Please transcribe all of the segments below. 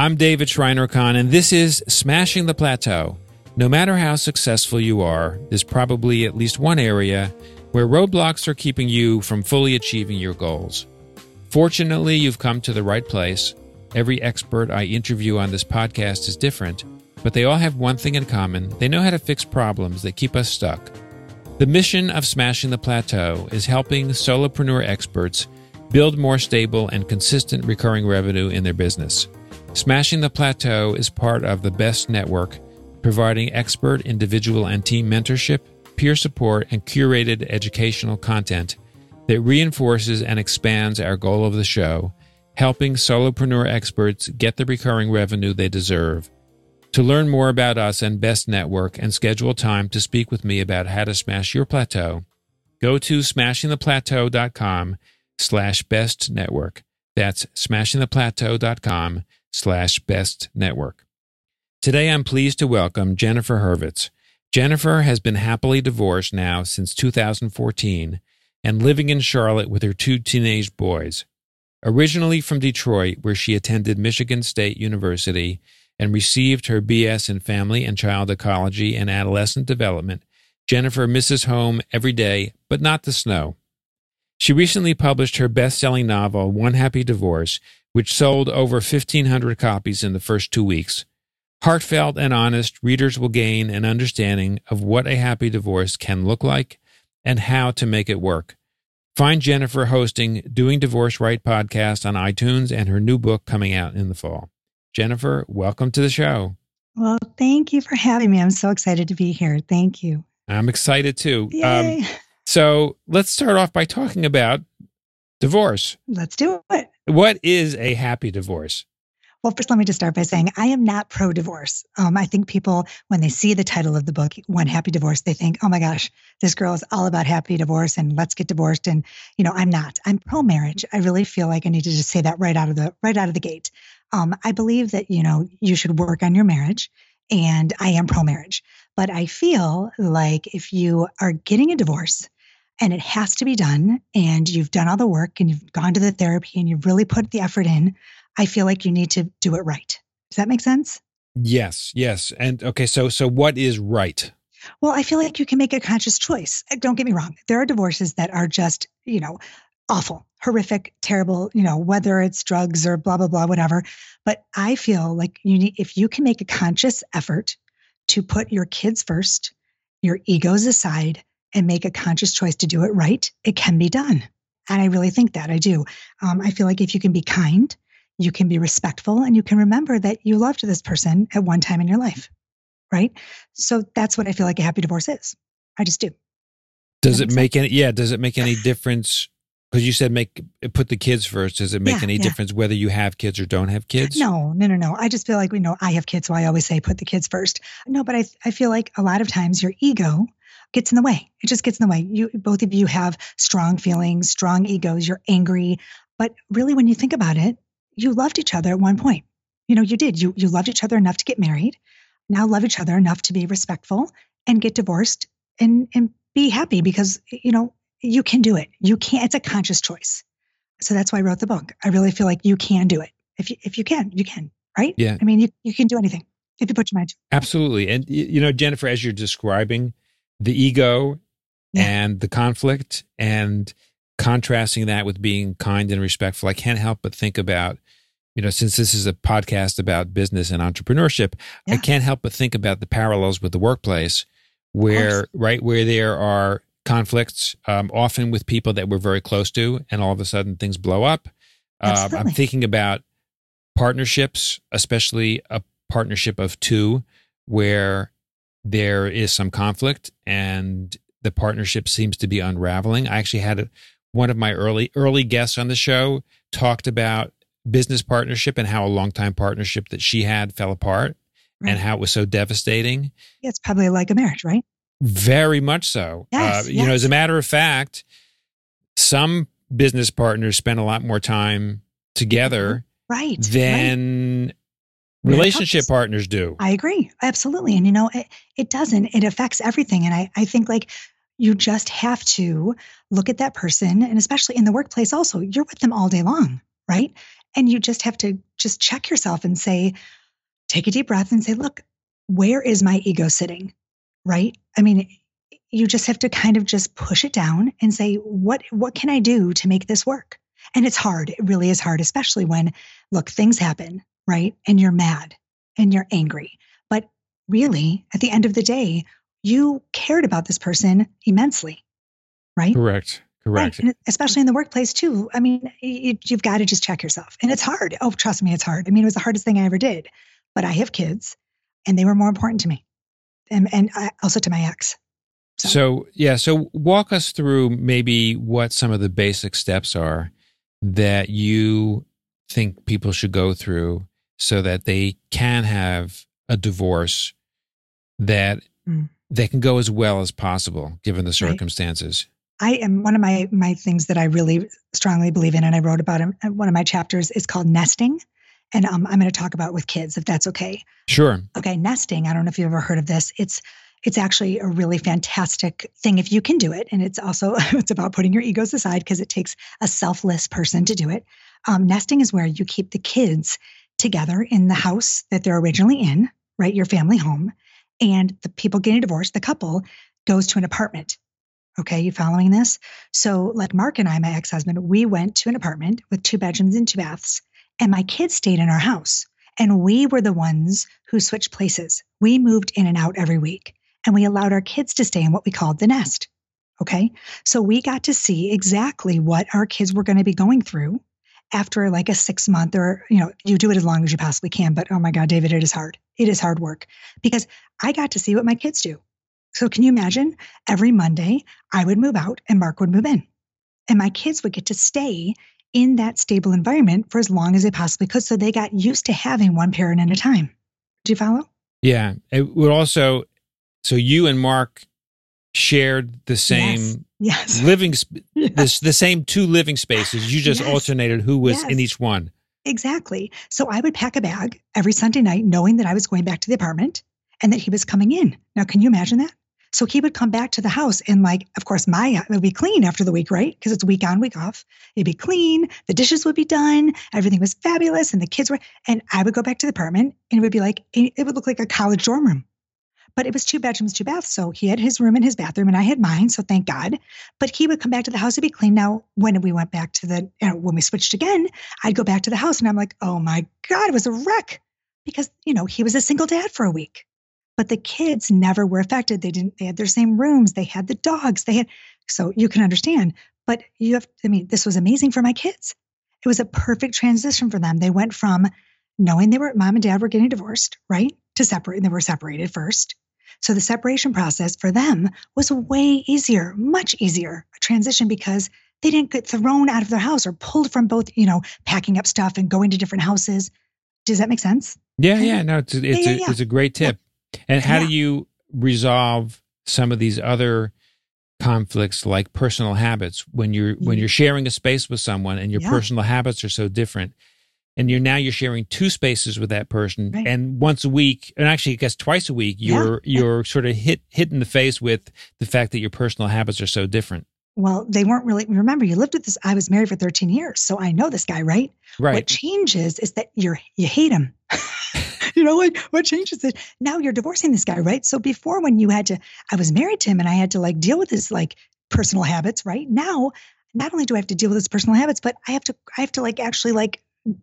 I'm David Schreiner-Kahn, and this is Smashing the Plateau. No matter how successful you are, there's probably at least one area where roadblocks are keeping you from fully achieving your goals. Fortunately, you've come to the right place. Every expert I interview on this podcast is different, but they all have one thing in common. They know how to fix problems that keep us stuck. The mission of Smashing the Plateau is helping solopreneur experts build more stable and consistent recurring revenue in their business. Smashing the Plateau is part of the BEST Network, providing expert individual and team mentorship, peer support, and curated educational content that reinforces and expands our goal of the show, helping solopreneur experts get the recurring revenue they deserve. To learn more about us and BEST Network and schedule time to speak with me about how to smash your plateau, go to smashingtheplateau.com/BEST Network. That's smashingtheplateau.com/BEST Network. Today, I'm pleased to welcome Jennifer Hurwitz. Jennifer has been happily divorced now since 2014 and living in Charlotte with her two teenage boys. Originally from Detroit, where she attended Michigan State University and received her BS in Family and Child Ecology and Adolescent Development, Jennifer misses home every day, but not the snow. She recently published her best-selling novel, One Happy Divorce, which sold over 1,500 copies in the first 2 weeks. Heartfelt and honest, readers will gain an understanding of what a happy divorce can look like and how to make it work. Find Jennifer hosting Doing Divorce Right podcast on iTunes and her new book coming out in the fall. Jennifer, welcome to the show. Well, thank you for having me. I'm so excited to be here. Thank you. I'm excited too. Yay. So let's start off by talking about divorce. Let's do it. What is a happy divorce? Well, first, let me just start by saying I am not pro-divorce. I think people, when they see the title of the book, One Happy Divorce, they think, oh my gosh, this girl is all about happy divorce and let's get divorced. And, I'm not. I'm pro-marriage. I really feel like I need to just say that right out of the gate. I believe that, you should work on your marriage, and I am pro-marriage. But I feel like if you are getting a divorce and it has to be done and you've done all the work and you've gone to the therapy and you've really put the effort in, I feel like you need to do it right. Does that make sense? Yes. And okay, so what is right? Well, I feel like you can make a conscious choice. Don't get me wrong. There are divorces that are just, awful, horrific, terrible, whether it's drugs or blah, blah, blah, whatever. But I feel like if you can make a conscious effort to put your kids first, your egos aside, and make a conscious choice to do it right, it can be done. And I really think that I do. I feel like if you can be kind, you can be respectful, and you can remember that you loved this person at one time in your life, right? So that's what I feel like a happy divorce is. I just do. Does it make any difference? Because you said put the kids first. Does it make any difference whether you have kids or don't have kids? No. I just feel like, I have kids, so I always say put the kids first. No, but I feel like a lot of times your ego gets in the way. It just gets in the way. Both of you have strong feelings, strong egos. You're angry. But really, when you think about it, you loved each other at one point. You did. You loved each other enough to get married. Now love each other enough to be respectful and get divorced and be happy because, you can do it. You can't. It's a conscious choice. So that's why I wrote the book. I really feel like you can do it. If you can, you can, right? Yeah. I mean, you can do anything if you put your mind to it. Absolutely. And, Jennifer, as you're describing the ego and the conflict and contrasting that with being kind and respectful, I can't help but think about, since this is a podcast about business and entrepreneurship, I can't help but think about the parallels with the workplace where there are conflicts, often with people that we're very close to, and all of a sudden things blow up. I'm thinking about partnerships, especially a partnership of two, where there is some conflict and the partnership seems to be unraveling. I actually had one of my early guests on the show talked about business partnership and how a longtime partnership that she had fell apart and how it was so devastating. Yeah, it's probably like a marriage, right? Very much so. Yes, As a matter of fact, some business partners spend a lot more time together than relationship partners do. I agree. Absolutely. And, it doesn't. It affects everything. And I think you just have to look at that person, and especially in the workplace also, you're with them all day long, right? And you just have to just check yourself and say, take a deep breath and say, look, where is my ego sitting? Right? I mean, you just have to kind of just push it down and say, what can I do to make this work? And it's hard. It really is hard, especially when, look, things happen, right? And you're mad and you're angry. But really, at the end of the day, you cared about this person immensely, right? Correct. Right. And especially in the workplace too. I mean, you've got to just check yourself. And it's hard. Oh, trust me, it's hard. I mean, it was the hardest thing I ever did. But I have kids and they were more important to me. And also to my ex. So walk us through maybe what some of the basic steps are that you think people should go through so that they can have a divorce that they can go as well as possible given the circumstances. I am one of my things that I really strongly believe in, and I wrote about it. One of my chapters is called nesting. And I'm going to talk about it with kids, if that's okay. Sure. Okay. Nesting. I don't know if you've ever heard of this. It's actually a really fantastic thing if you can do it. And it's also, it's about putting your egos aside because it takes a selfless person to do it. Nesting is where you keep the kids together in the house that they're originally in, right? Your family home. And the people getting divorced, the couple goes to an apartment. Okay. You following this? So like Mark and I, my ex-husband, we went to an apartment with 2 bedrooms and 2 baths. And my kids stayed in our house. And we were the ones who switched places. We moved in and out every week. And we allowed our kids to stay in what we called the nest. Okay. So we got to see exactly what our kids were going to be going through after like a 6-month or, you do it as long as you possibly can. But oh my God, David, it is hard. It is hard work because I got to see what my kids do. So can you imagine every Monday I would move out and Mark would move in and my kids would get to stay in that stable environment for as long as they possibly could. So they got used to having one parent at a time. Do you follow? Yeah. It would also, so you and Mark shared the same living, the same 2 living spaces. You just alternated who was in each one. Exactly. So I would pack a bag every Sunday night, knowing that I was going back to the apartment and that he was coming in. Now, can you imagine that? So he would come back to the house and of course, it would be clean after the week, right? Because it's week on, week off. It'd be clean. The dishes would be done. Everything was fabulous. And the kids and I would go back to the apartment and it would look like a college dorm room. But it was 2 bedrooms, 2 baths. So he had his room and his bathroom and I had mine. So thank God. But he would come back to the house to be clean. Now, when we went back to when we switched again, I'd go back to the house and I'm like, oh my God, it was a wreck because, he was a single dad for a week. But the kids never were affected. They had their same rooms. They had the dogs. So you can understand, but this was amazing for my kids. It was a perfect transition for them. They went from knowing mom and dad were getting divorced, right? To separate, and they were separated first. So the separation process for them was way easier, much easier a transition because they didn't get thrown out of their house or pulled from both, packing up stuff and going to different houses. Does that make sense? Yeah. No, it's a great tip. And how do you resolve some of these other conflicts like personal habits when you're sharing a space with someone and your personal habits are so different and you're sharing 2 spaces with that person and once a week, and actually I guess twice a week, you're sort of hit in the face with the fact that your personal habits are so different. Well, they weren't really, remember you lived with this, I was married for 13 years. So I know this guy, right? Right. What changes is that you hate him. What changes is now you're divorcing this guy, right? So before when I was married to him and I had to deal with his personal habits, right? Now, not only do I have to deal with his personal habits, but I have to actually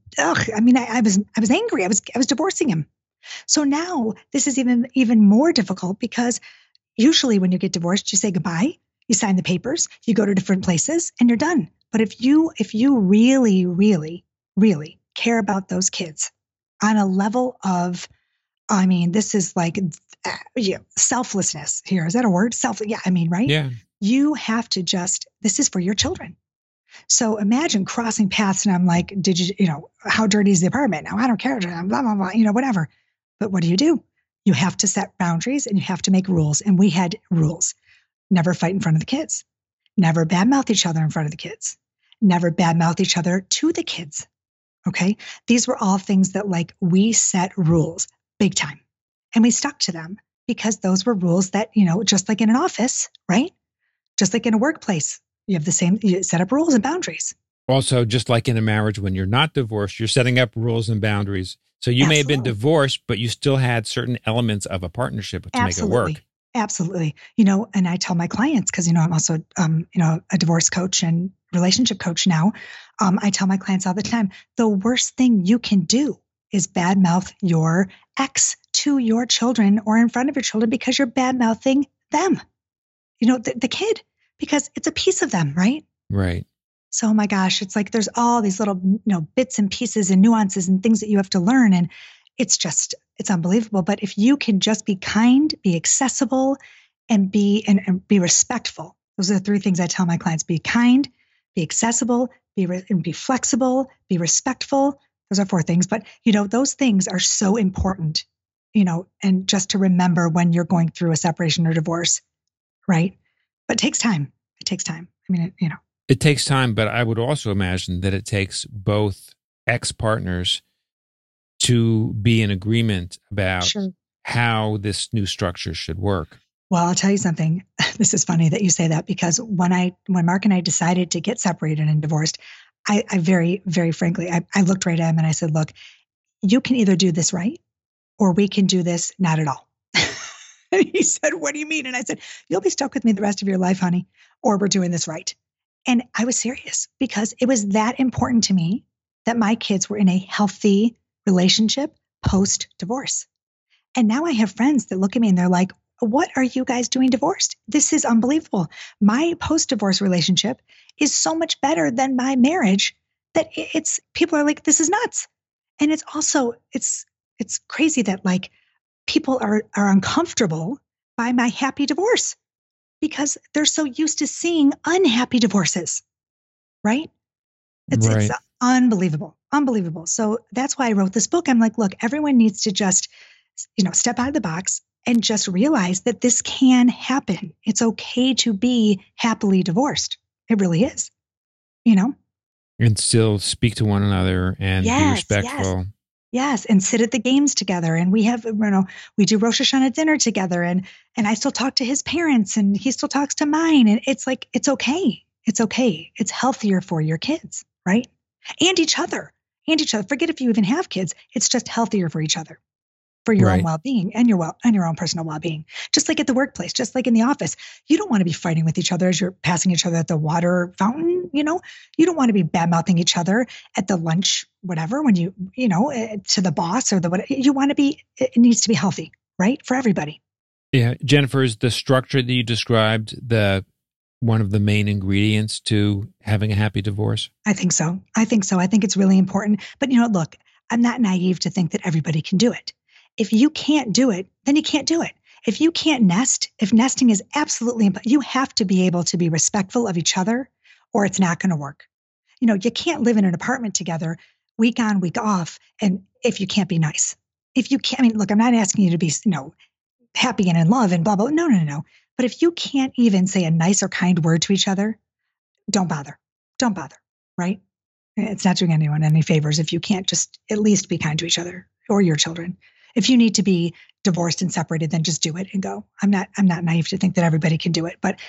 I was angry. I was divorcing him. So now this is even more difficult because usually when you get divorced, you say goodbye, you sign the papers, you go to different places and you're done. But if you really, really, really care about those kids on a level of, this is selflessness here. Is that a word? Right? Yeah. You have to this is for your children. So imagine crossing paths and I'm like, how dirty is the apartment? Now I don't care, blah, blah, blah, whatever. But what do? You have to set boundaries and you have to make rules. And we had rules. Never fight in front of the kids. Never badmouth each other in front of the kids. Never badmouth each other to the kids. Okay. These were all things that we set rules big time and we stuck to them because those were rules that, just like in an office, right? Just like in a workplace, you set up rules and boundaries. Also, just like in a marriage, when you're not divorced, you're setting up rules and boundaries. So you may have been Absolutely. divorced, but you still had certain elements of a partnership to make it Absolutely. work. Absolutely. And I tell my clients, because, I'm also, a divorce coach and relationship coach now. I tell my clients all the time, the worst thing you can do is badmouth your ex to your children or in front of your children because you're badmouthing them, the kid, because it's a piece of them, right? Right. So, oh my gosh, it's like there's all these little, bits and pieces and nuances and things that you have to learn. And it's unbelievable. But if you can just be kind, be accessible, and be respectful, those are the three things I tell my clients: be kind, be accessible, and be flexible, be respectful. Those are four things. But, those things are so important, and just to remember when you're going through a separation or divorce, right? But it takes time. It takes time. I mean, It takes time, but I would also imagine that it takes both ex-partners to be in agreement about Sure. how this new structure should work. Well, I'll tell you something. This is funny that you say that, because when Mark and I decided to get separated and divorced, I very, very frankly, I looked right at him and I said, look, you can either do this right or we can do this not at all. And he said, what do you mean? And I said, you'll be stuck with me the rest of your life, honey, or we're doing this right. And I was serious because it was that important to me that my kids were in a healthy relationship post divorce. And now I have friends that look at me and they're like, what are you guys doing divorced? This is unbelievable. My post divorce relationship is so much better than my marriage that people are like, this is nuts. And it's also, it's crazy that like people are uncomfortable by my happy divorce because they're so used to seeing unhappy divorces, right? It's unbelievable, unbelievable. So that's why I wrote this book. I'm like, look, everyone needs to just, step out of the box and just realize that this can happen. It's okay to be happily divorced. It really is, And still speak to one another and be respectful. Yes. And sit at the games together. And we have, we do Rosh Hashanah dinner together, and I still talk to his parents and he still talks to mine. And it's like, it's okay. It's okay. It's healthier for your kids, right? And each other. Forget if you even have kids. It's just healthier for each other, for your own well-being and your own personal well-being. Just like at the workplace, just like in the office, you don't want to be fighting with each other as you're passing each other at the water fountain. You don't want to be bad-mouthing each other at the lunch, whatever, when to the boss or you want to be, it needs to be healthy, right? For everybody. Yeah. Jennifer, is the structure that you described one of the main ingredients to having a happy divorce? I think so. I think it's really important. But look, I'm not naive to think that everybody can do it. If you can't do it, then you can't do it. If you can't nest, if nesting is absolutely important, you have to be able to be respectful of each other or it's not going to work. You can't live in an apartment together week on, week off. And if you can't be nice, if you can't, look, I'm not asking you to be, happy and in love and blah, blah. No. But if you can't even say a nice or kind word to each other, don't bother. Don't bother. Right? It's not doing anyone any favors if you can't just at least be kind to each other or your children. If you need to be divorced and separated, then just do it and go. I'm not naive to think that everybody can do it, but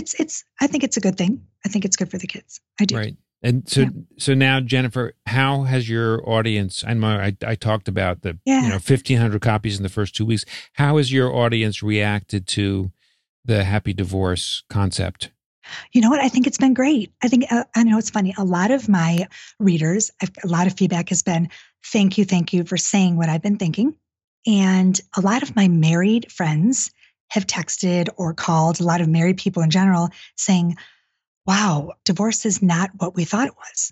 I think it's a good thing. I think it's good for the kids. I do. Right. And so now, Jennifer, how has your audience, I talked about the 1,500 copies in the first 2 weeks. How has your audience reacted to the happy divorce concept? You know what? I think it's been great. I think, I know it's funny. A lot of my readers, a lot of feedback has been, thank you for saying what I've been thinking. And a lot of my married friends have texted or called, a lot of married people in general, saying, wow, divorce is not what we thought it was.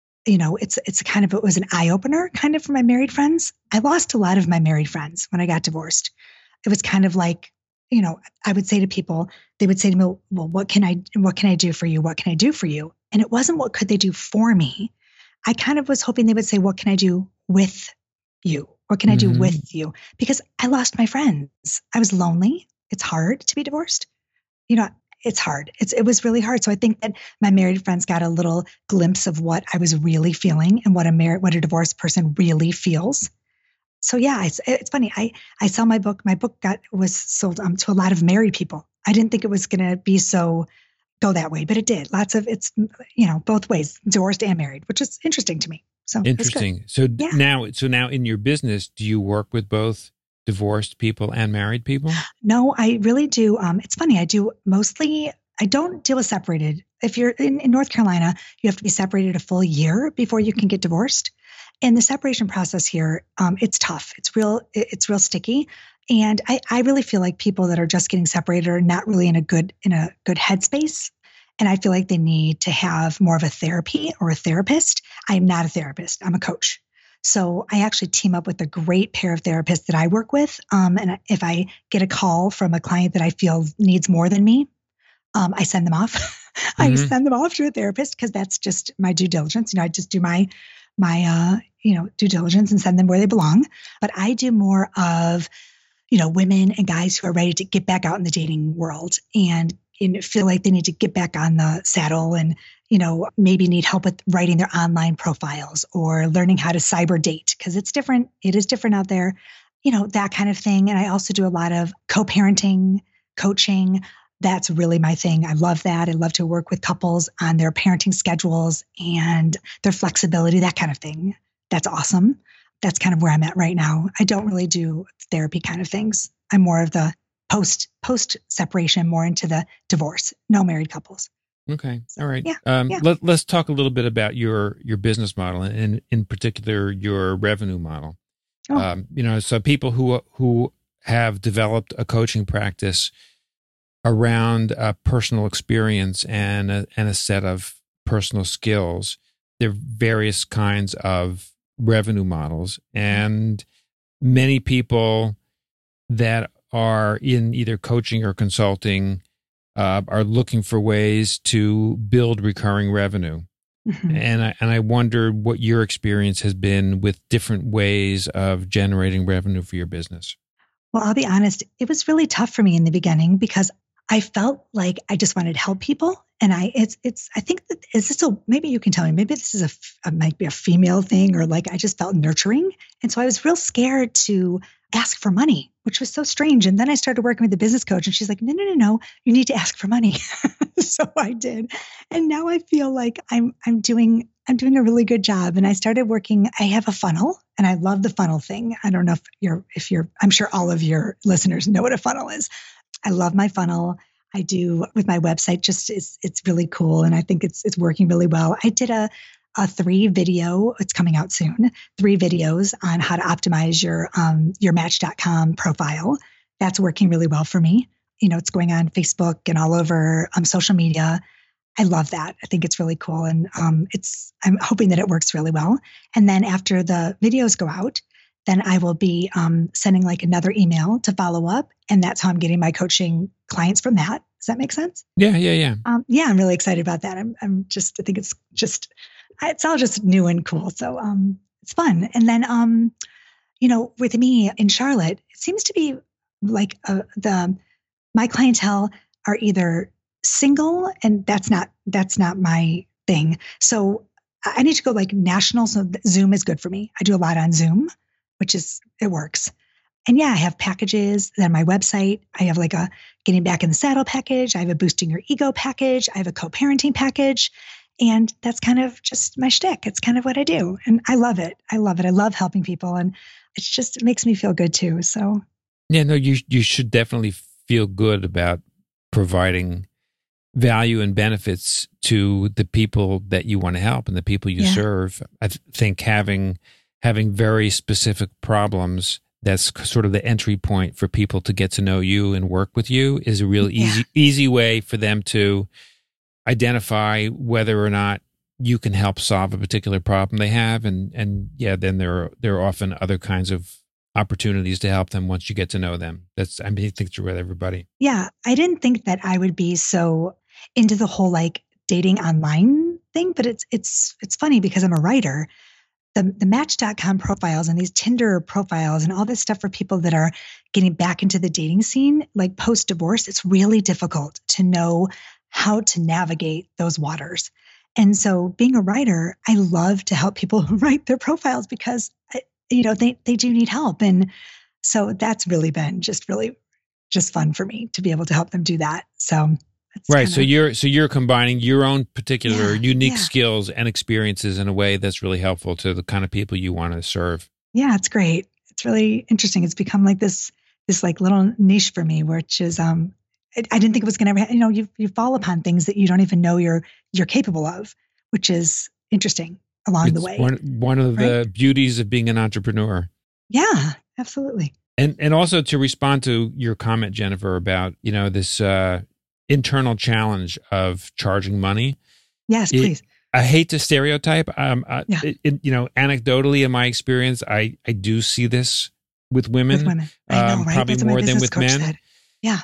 It's kind of, it was an eye opener kind of for my married friends. I lost a lot of my married friends when I got divorced. It was kind of like, I would say to people, they would say to me, well, what can I do for you? What can I do for you? And it wasn't what could they do for me. I kind of was hoping they would say, what can I do with you? What can I do with you? Because I lost my friends. I was lonely. It's hard to be divorced. It's hard. It was really hard. So I think that my married friends got a little glimpse of what I was really feeling and what a divorced person really feels. So yeah, it's funny. I sell my book. My book was sold to a lot of married people. I didn't think it was going to be so go that way, but it did. Lots of it's, both ways, divorced and married, which is interesting to me. So it's good. Interesting. So Yeah. now in your business, do you work with both divorced people and married people? No, I really do. It's funny. I don't deal with separated. If you're in North Carolina, you have to be separated a full year before you can get divorced. And the separation process here, it's tough. It's real sticky. And I really feel like people that are just getting separated are not really in a good headspace. And I feel like they need to have more of a therapy or a therapist. I am not a therapist. I'm a coach. So I actually team up with a great pair of therapists that I work with. And if I get a call from a client that I feel needs more than me, I send them off. I send them off to a therapist because that's just my due diligence. I just do my due diligence and send them where they belong. But I do more of, women and guys who are ready to get back out in the dating world and feel like they need to get back on the saddle and, maybe need help with writing their online profiles or learning how to cyber date because it's different. It is different out there, that kind of thing. And I also do a lot of co-parenting, coaching. That's really my thing. I love that. I love to work with couples on their parenting schedules and their flexibility, that kind of thing. That's awesome. That's kind of where I'm at right now. I don't really do therapy kind of things. I'm more of the post separation, more into the divorce, no married couples. Okay. All right. Yeah. Let's talk a little bit about your business model and in particular your revenue model. Oh. So people who have developed a coaching practice around a personal experience and a set of personal skills, there are various kinds of revenue models, and many people that are in either coaching or consulting are looking for ways to build recurring revenue. Mm-hmm. And I wonder what your experience has been with different ways of generating revenue for your business. Well, I'll be honest, it was really tough for me in the beginning because I felt like I just wanted to help people. And I think that maybe you can tell me, maybe this is might be a female thing or like I just felt nurturing. And so I was real scared to ask for money, which was so strange. And then I started working with the business coach and she's like, no, you need to ask for money. So I did. And now I feel like I'm doing a really good job. And I started working, I have a funnel and I love the funnel thing. I don't know if you're, I'm sure all of your listeners know what a funnel is. I love my funnel. I do with my website, it's really cool. And I think it's working really well. I did a 3-video, it's coming out soon, 3 videos on how to optimize your Match.com profile. That's working really well for me. It's going on Facebook and all over social media. I love that. I think it's really cool. And I'm hoping that it works really well. And then after the videos go out, then I will be sending like another email to follow up. And that's how I'm getting my coaching clients from that. Does that make sense? Yeah. I'm really excited about that. I think it's all just new and cool. So it's fun. And then, with me in Charlotte, it seems to be like my clientele are either single and that's not my thing. So I need to go like national. So Zoom is good for me. I do a lot on Zoom, it works. And yeah, I have packages on my website. I have like a getting back in the saddle package. I have a boosting your ego package. I have a co-parenting package. And that's kind of just my shtick. It's kind of what I do. And I love it. I love helping people. And it makes me feel good too. So yeah, no, you should definitely feel good about providing value and benefits to the people that you want to help and the people you serve. I think having very specific problems, that's sort of the entry point for people to get to know you and work with you, is a real easy way for them to identify whether or not you can help solve a particular problem they have. And then there are often other kinds of opportunities to help them once you get to know them. I think it's with everybody. Yeah. I didn't think that I would be so into the whole like dating online thing, but it's funny because I'm a writer. The Match.com profiles and these Tinder profiles and all this stuff for people that are getting back into the dating scene, like post-divorce, it's really difficult to know how to navigate those waters. And so being a writer, I love to help people write their profiles because, they do need help. And so that's really been just fun for me to be able to help them do that. So It's Right. kind So of, you're combining your own particular yeah, unique yeah, skills and experiences in a way that's really helpful to the kind of people you want to serve. yeah. It's great. It's really interesting. It's become like this like little niche for me, which is, I didn't think it was going to ever, you fall upon things that you don't even know you're capable of, which is interesting along the It's way. one of Right. the beauties of being an entrepreneur. Yeah, absolutely. And also to respond to your comment, Jennifer, about, this internal challenge of charging money. Yes, It, please. I hate to stereotype. Yeah. Anecdotally, in my experience, I do see this with With women, women. I know, right? probably That's what my more than business with coach men. said. Yeah.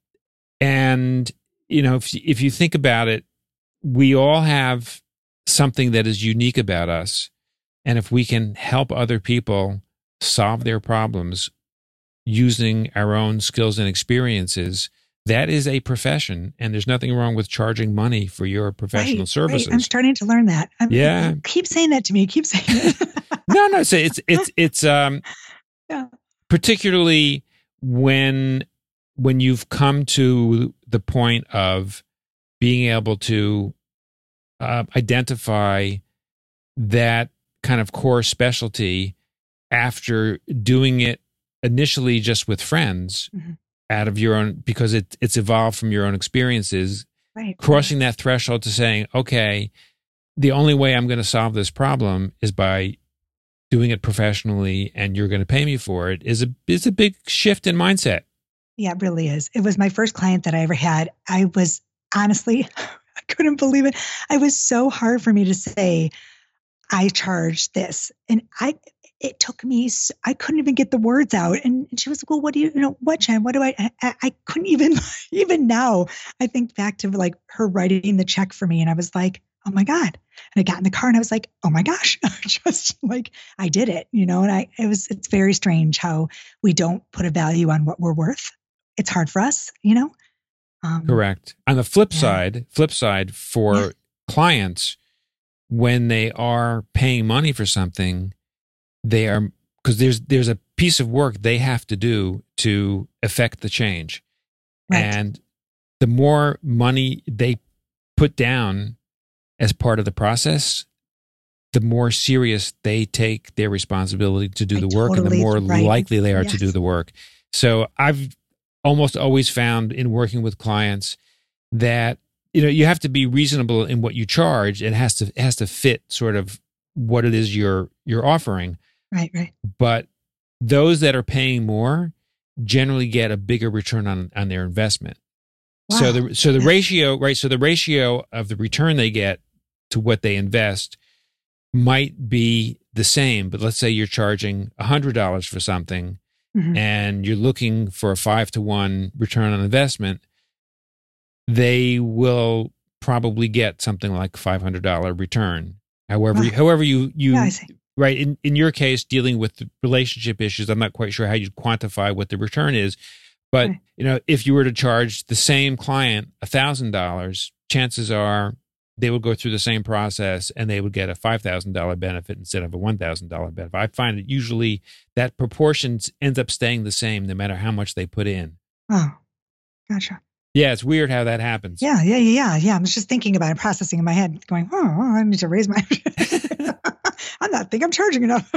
And if you think about it, we all have something that is unique about us, and if we can help other people solve their problems using our own skills and experiences, that is a profession, and there's nothing wrong with charging money for your professional Right. Right. I'm services. starting to learn that. Yeah. Keep saying that to me. Keep saying it. No. So it's Yeah. particularly when you've come to the point of being able to identify that kind of core specialty after doing it initially just with friends Mm-hmm. out of your own, because it's evolved from your own experiences, Right. crossing that threshold to saying, okay, the only way I'm going to solve this problem is by doing it professionally, and you're going to pay me for it, is a big shift in mindset. Yeah, it really is. It was my first client that I ever had. I was honestly, I couldn't believe it. It was so hard for me to say, I charge this. And it took me, I couldn't even get the words out. And she was like, well, what do what, Jen, what do I couldn't even, even now, I think back to like her writing the check for me. And I was like, oh my God. And I got in the car and I was like, oh my gosh, just like I did it, and it's very strange how we don't put a value on what we're worth. It's hard for us. Correct. On the flip Yeah. side for Yeah. clients, when they are paying money for something, they are, because there's a piece of work they have to do to affect the change. Right. And the more money they put down as part of the process, the more serious they take their responsibility to do I the work, and the totally, more right. likely they are to do Yes. the work. So I've almost always found in working with clients that you have to be reasonable in what you charge. It has to fit sort of what it is you're offering. Right. Right. But those that are paying more generally get a bigger return on their investment. Wow. So the ratio, right? So the ratio of the return they get to what they invest might be the same, but let's say you're charging $100 for something, Mhm. and you're looking for a 5-to-1 return on investment. They will probably get something like $500 return. However, Wow. however you Yeah, I see. right, in your case, dealing with the relationship issues, I'm not quite sure how you'd quantify what the return is. But Right. if you were to charge the same client $1,000, chances are they would go through the same process and they would get a $5,000 benefit instead of a $1,000 benefit. I find that usually that proportion ends up staying the same no matter how much they put in. Oh, gotcha. Yeah, it's weird how that happens. Yeah. I was just thinking about it, processing in my head, going, oh, I need to raise my. I'm not think I'm charging enough.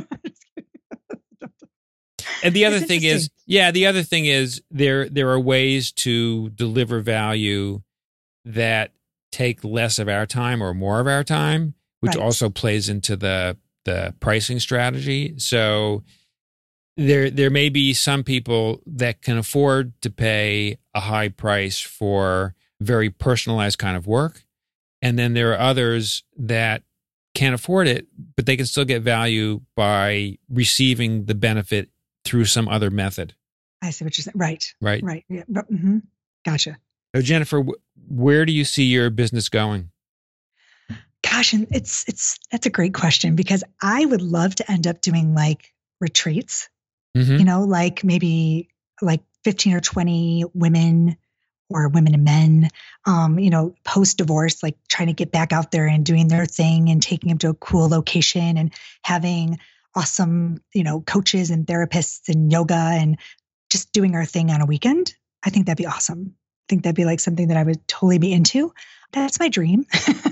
And the other It's thing is, interesting. there are ways to deliver value that take less of our time or more of our time, which Right. also plays into the pricing strategy. So there may be some people that can afford to pay a high price for very personalized kind of work, and then there are others that can't afford it, but they can still get value by receiving the benefit through some other method. I see what you're saying. Right. Right. Right. Yeah. Gotcha. So Jennifer, where do you see your business going? Gosh, and that's a great question, because I would love to end up doing like retreats, Mm-hmm. like maybe like 15 or 20 women or women and men, post divorce, like trying to get back out there and doing their thing and taking them to a cool location and having awesome, coaches and therapists and yoga and just doing our thing on a weekend. I think that'd be awesome. think that'd be like something that I would totally be into. That's my dream.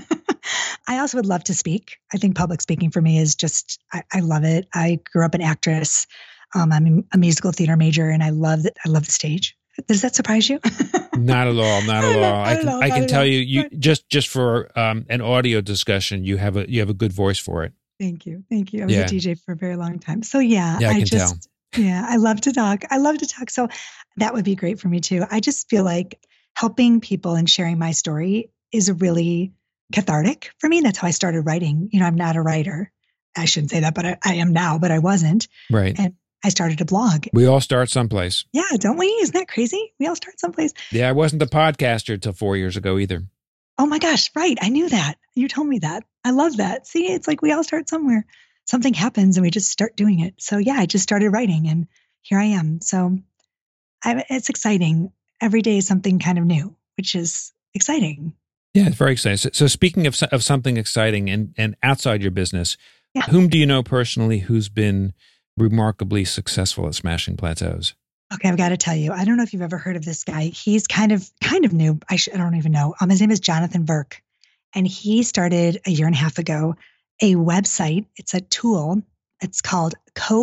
I also would love to speak. I think public speaking for me is just, I love it. I grew up an actress. I'm a musical theater major and I love it. I love the stage. Does that surprise you? Not at all. Not at all. I can tell you just for an audio discussion, you have a good voice for it. Thank you. I was a DJ for a very long time. So yeah, I can tell. Yeah, I love to talk. So that would be great for me too. I just feel like helping people and sharing my story is really cathartic for me. That's how I started writing. I'm not a writer. I shouldn't say that, but I am now, but I wasn't. Right. And I started a blog. We all start someplace. Yeah, don't we? Isn't that crazy? We all start someplace. Yeah, I wasn't a podcaster till 4 years ago either. Oh my gosh, right. I knew that. You told me that. I love that. See, it's like we all start somewhere. Something happens and we just start doing it. So yeah, I just started writing and here I am. So it's exciting. Every day is something kind of new, which is exciting. Yeah, it's very exciting. So speaking of something exciting and outside your business, whom do you know personally who's been remarkably successful at smashing plateaus? Okay, I've got to tell you, I don't know if you've ever heard of this guy. He's kind of new. I don't even know. His name is Jonathan Verk, and he started a year and a half ago a website. It's a tool. It's called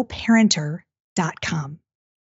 coparenter.com.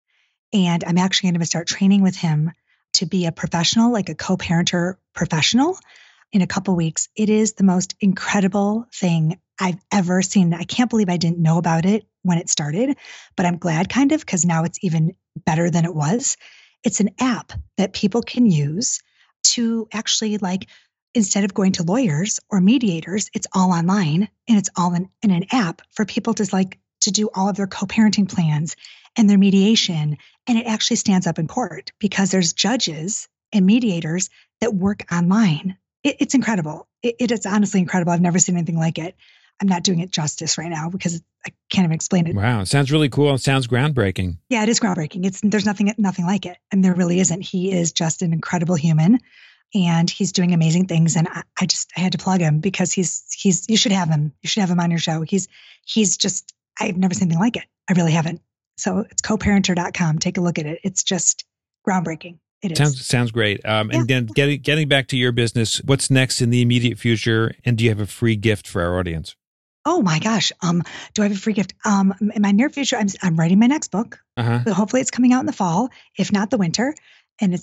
And I'm actually going to start training with him to be a professional, like a co-parenter professional in a couple weeks. It is the most incredible thing I've ever seen. I can't believe I didn't know about it when it started, but I'm glad kind of because now it's even better than it was. It's an app that people can use to actually instead of going to lawyers or mediators, it's all online and it's all in an app for people to do all of their co-parenting plans and their mediation. And it actually stands up in court because there's judges and mediators that work online. It's incredible. It is honestly incredible. I've never seen anything like it. I'm not doing it justice right now because I can't even explain it. Wow. It sounds really cool. It sounds groundbreaking. Yeah, it is groundbreaking. There's nothing like it. And there really isn't. He is just an incredible human and he's doing amazing things. And I had to plug him because you should have him. You should have him on your show. He's just, I've never seen anything like it. I really haven't. So it's coparenter.com. Take a look at it. It's just groundbreaking. It is. Sounds great. And then getting back to your business, what's next in the immediate future? And do you have a free gift for our audience? Oh my gosh. Do I have a free gift? In my near future, I'm writing my next book. So hopefully it's coming out in the fall, if not the winter. And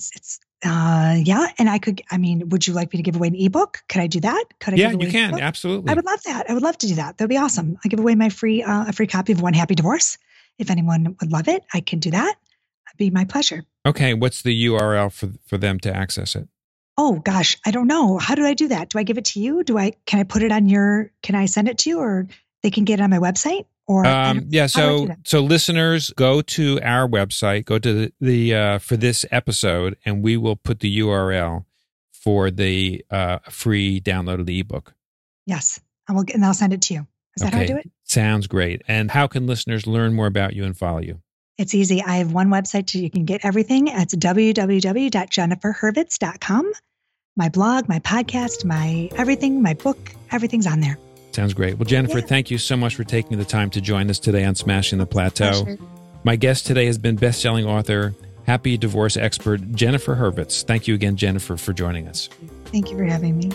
and would you like me to give away an ebook? Could I do that? Yeah, you can. Absolutely. I would love that. I would love to do that. That'd be awesome. I give away my free copy of One Happy Divorce. If anyone would love it, I can do that. It'd be my pleasure. Okay. What's the URL for them to access it? Oh gosh, I don't know. How do I do that? Do I give it to you? Can I put it on can I send it to you or they can get it on my website? Or so listeners, go to our website, go to the for this episode, and we will put the URL for the free download of the ebook. Yes, and I'll send it to you. Is that how I do it? Sounds great. And how can listeners learn more about you and follow you? It's easy. I have one website so you can get everything. It's www.jenniferhurwitz.com. My blog, my podcast, my everything, my book, everything's on there. Sounds great. Well, Jennifer, thank you so much for taking the time to join us today on Smashing the Plateau. Pleasure. My guest today has been best-selling author, happy divorce expert, Jennifer Hurwitz. Thank you again, Jennifer, for joining us. Thank you for having me.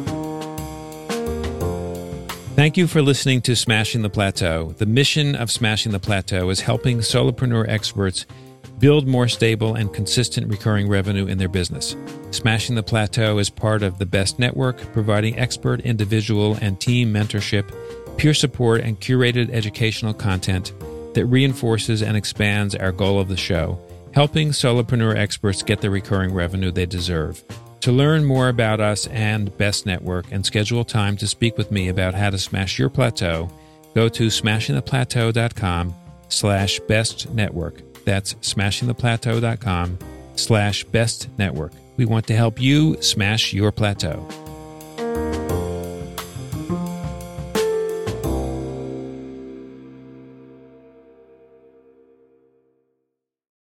Thank you for listening to Smashing the Plateau. The mission of Smashing the Plateau is helping solopreneur experts build more stable and consistent recurring revenue in their business. Smashing the Plateau is part of the Best Network, providing expert, individual, and team mentorship, peer support, and curated educational content that reinforces and expands our goal of the show, helping solopreneur experts get the recurring revenue they deserve. To learn more about us and Best Network and schedule time to speak with me about how to smash your plateau, go to smashingtheplateau.com/bestnetwork. That's smashingtheplateau.com/bestnetwork. We want to help you smash your plateau.